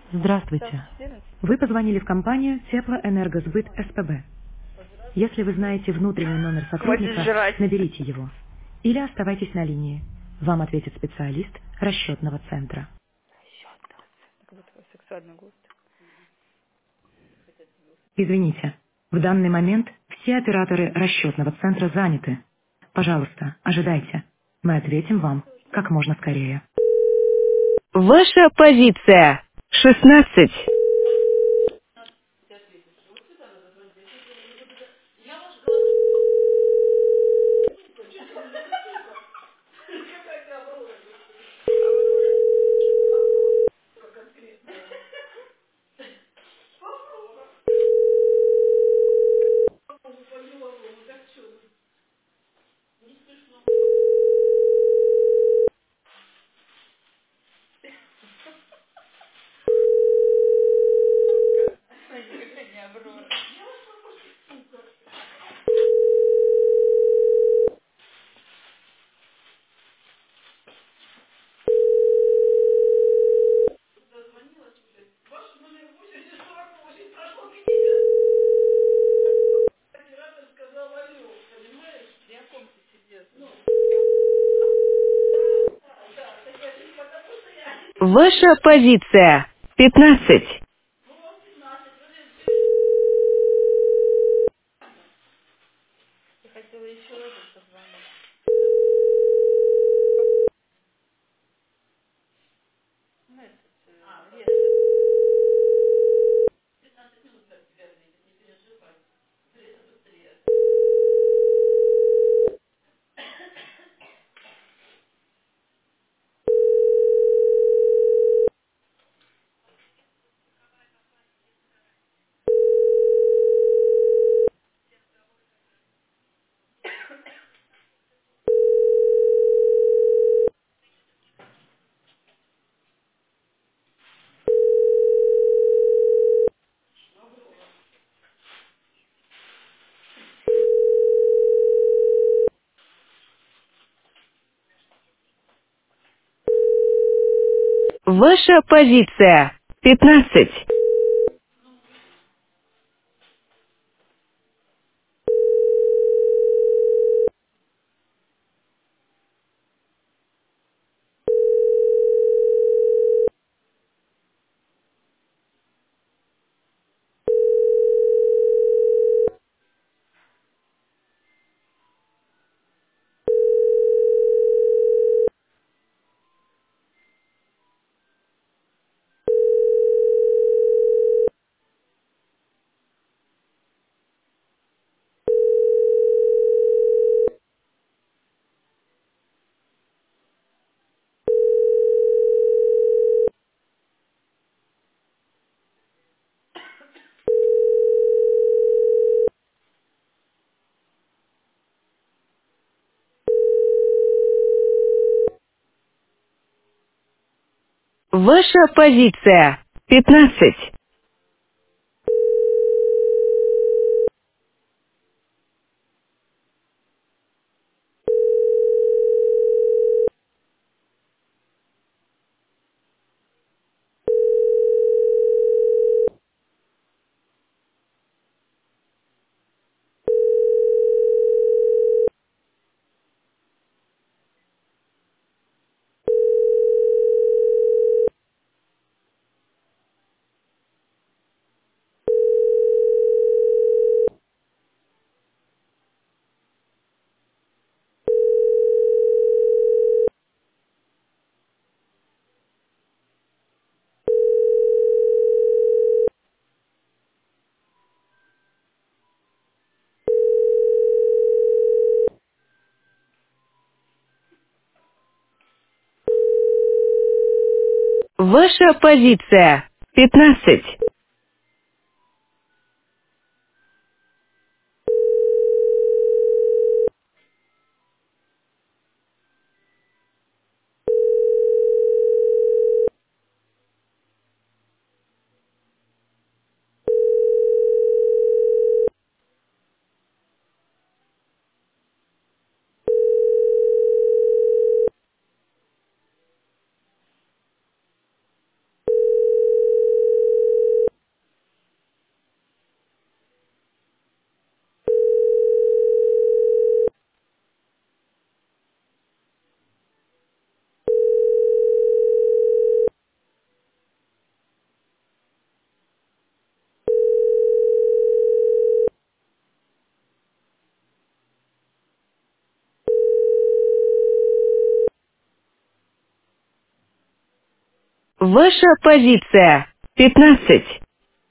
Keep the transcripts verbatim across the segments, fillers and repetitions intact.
Здравствуйте. Вы позвонили в компанию Теплоэнергосбыт СПБ. Если вы знаете внутренний номер Хватит сотрудника, жрать. наберите его. Или оставайтесь на линии. Вам ответит специалист расчетного центра. Как будто бы сексуальный голос. Извините, в данный момент все операторы расчетного центра заняты. Пожалуйста, ожидайте. Мы ответим вам как можно скорее. Ваша позиция. шестнадцать. Ваша позиция. пятнадцать. Я хотела еще этот позвонить. Ну, этот, э, Лена. Ваша позиция. пятнадцать. Ваша позиция. пятнадцать. Ваша позиция. пятнадцать. Ваша позиция. Пятнадцать.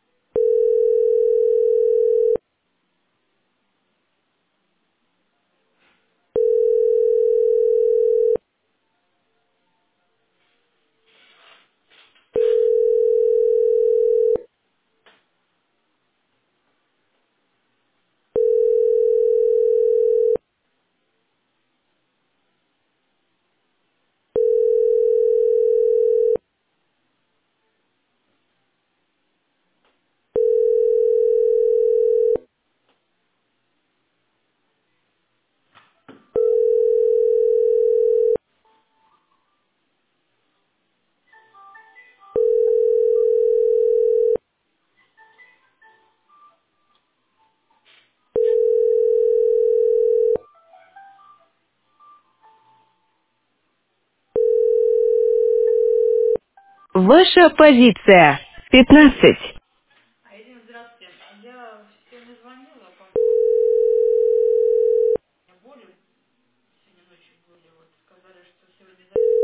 Ваша позиция. Пятнадцать. А, Ирина, здравствуйте. Я сегодня звонила по поводу боли. Сегодня ночью были. Вот сказали, что сегодня запишут.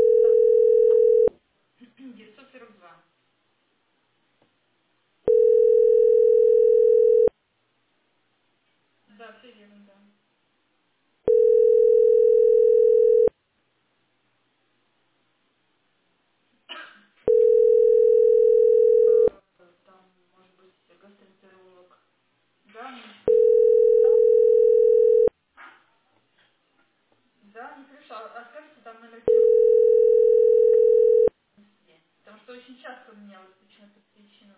девятьсот сорок два. Да, все верно, да. Э, Там, может быть, гастроэнтеролог. Да, не, не- да, не слышу. А, а скажите, там номер телефона? Потому что очень часто у меня вот почему-то причина.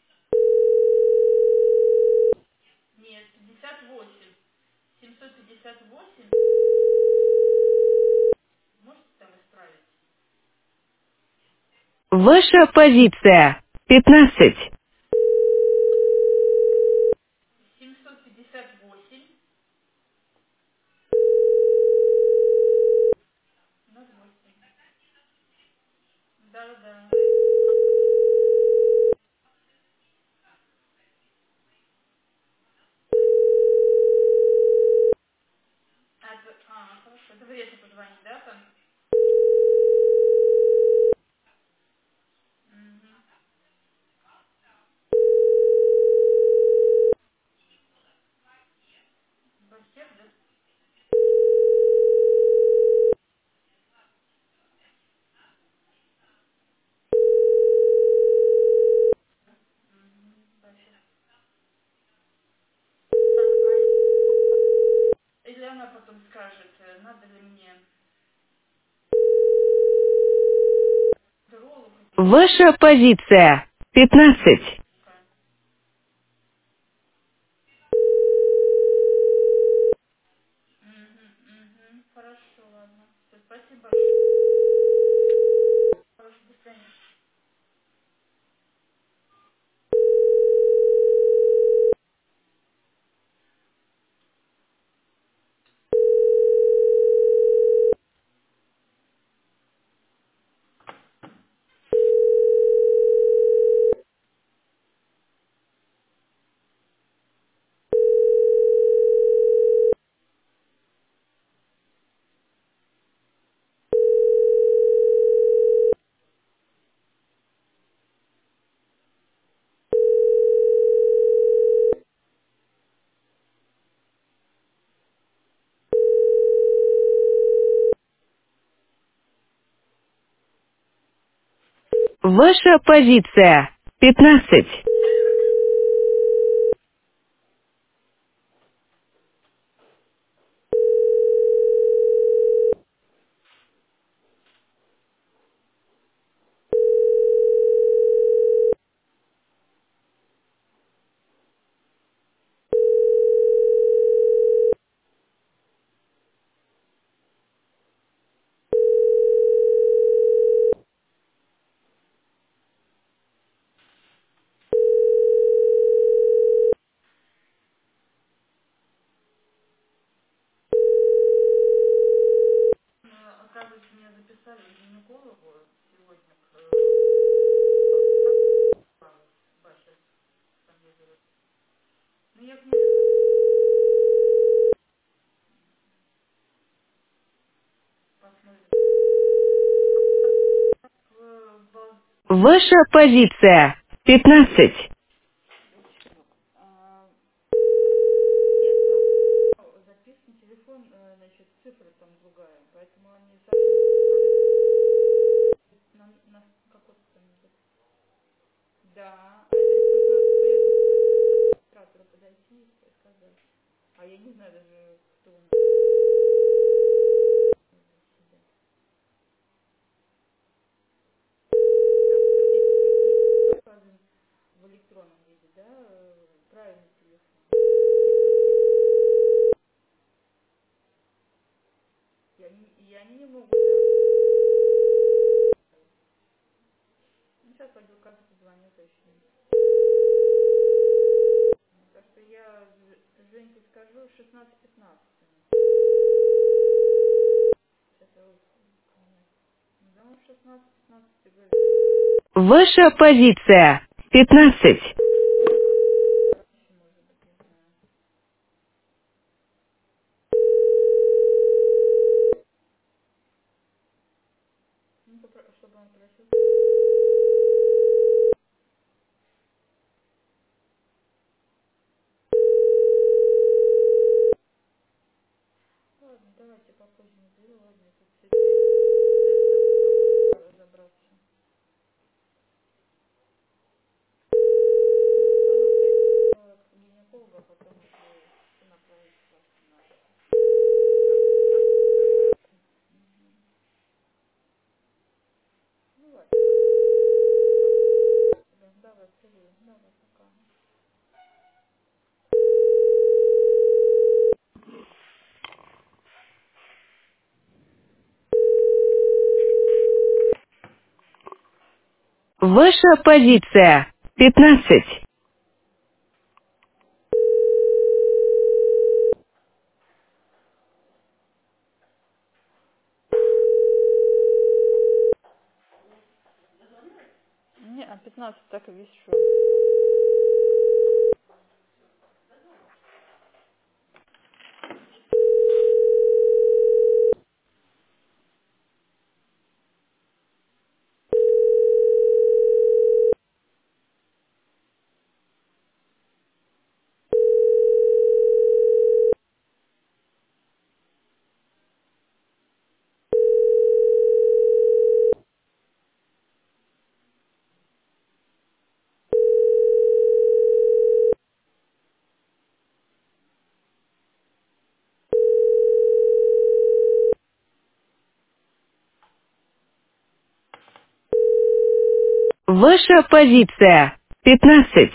Нет, пятьдесят восемь. семьсот пятьдесят восемь. Можете там исправить? Ваша позиция. Пятнадцать. семьсот пятьдесят восемь. ноль восемь. Да, да, да. А, это, а, хорошо. Это вредно позвонить, да, там? Угу. Бассет, да? Угу. Бассет. Так, а или она потом скажет, э, надо ли мне роллу какие-то. Ваша позиция. Пятнадцать. Угу, угу. Хорошо, ладно. Все, спасибо большое. Хорошо, до свидания. Ваша позиция. Пятнадцать. Ну, оказывается, меня записали к гинекологу сегодня. К, э, Бассет, там ее зовут. Ну, я к ней захожу, посмотрим. В Бал- Ваша позиция. пятнадцать. А, детство ну, записан телефон, э, значит, цифра там другая, поэтому они совсем на, на какой-то там идет. Да, а это нужно к администратору подойти и сказать. А я не знаю даже, кто у нас сидит. Так, это указан в электронном виде, да, э, правильный телефон. И они, и они не могут, да. Ну, сейчас пойду как позвоню точно. Так что я Ж- Женьке скажу шестнадцать пятнадцать. Сейчас я вот, да, шестнадцать пятнадцать, ты говоришь, Ваша позиция. пятнадцать. раньше, может быть, не знаю. Ну, попро- чтобы он просил. Ладно, давайте попозже наберу, ладно, я тут с этой с этой разобраться. Ну, конечно, э, к гинекологу, а потом уже направить вас на операцию. Ну, ладненько. Да, давай, целую. Давай, пока. Ваша позиция. пятнадцать. Не, а пятнадцать так и вешу. Ваша позиция. пятнадцать.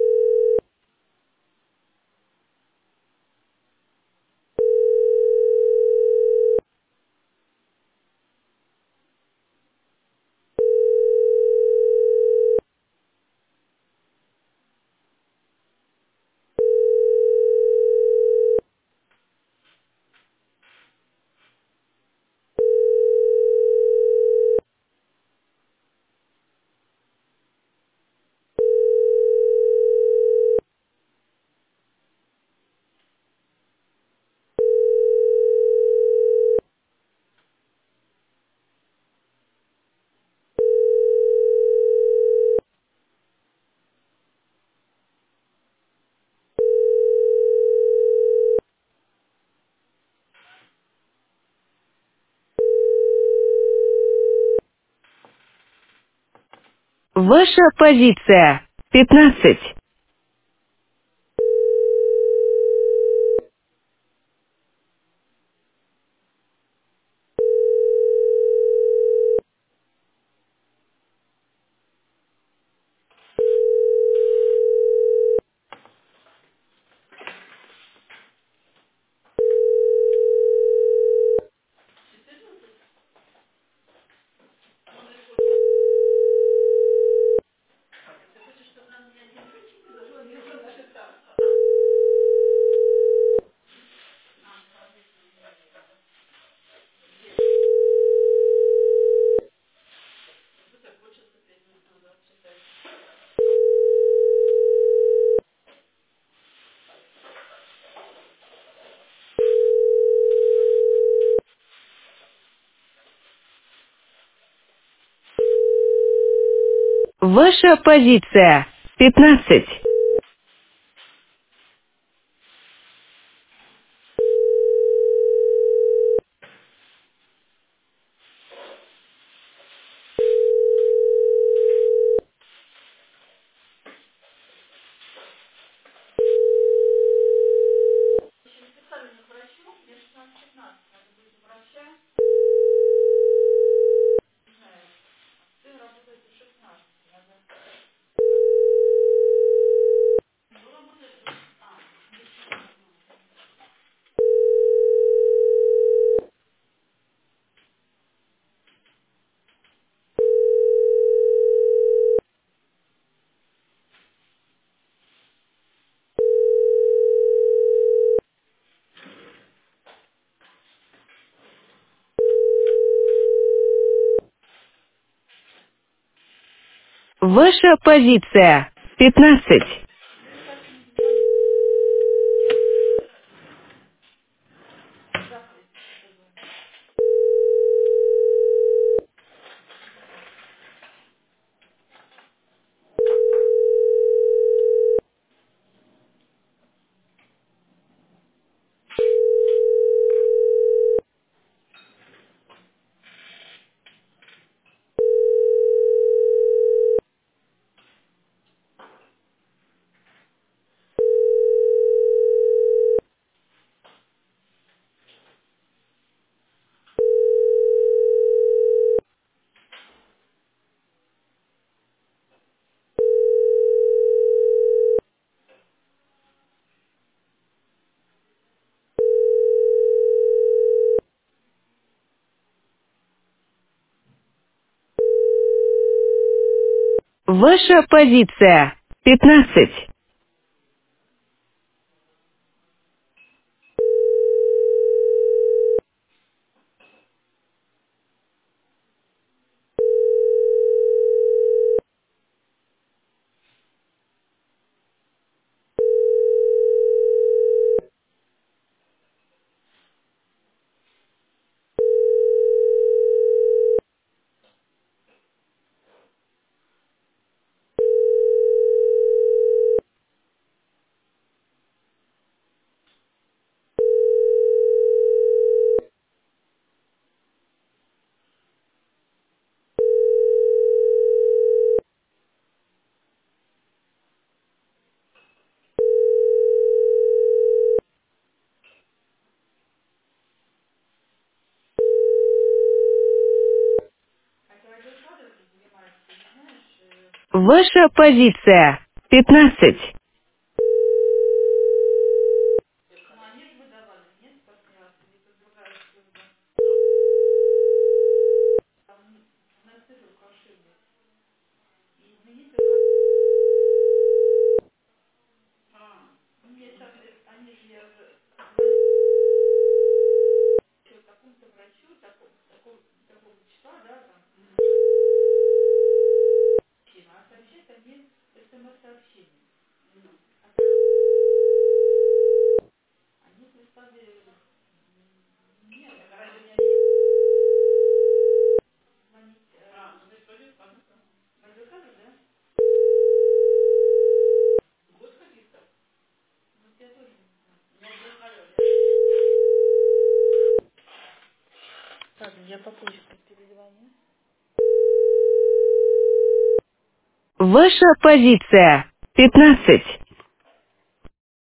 Ваша позиция. пятнадцать. Ваша позиция. пятнадцать. Ваша позиция. пятнадцать. Ваша позиция. пятнадцать. Ваша позиция. пятнадцать. Ваша позиция. пятнадцать.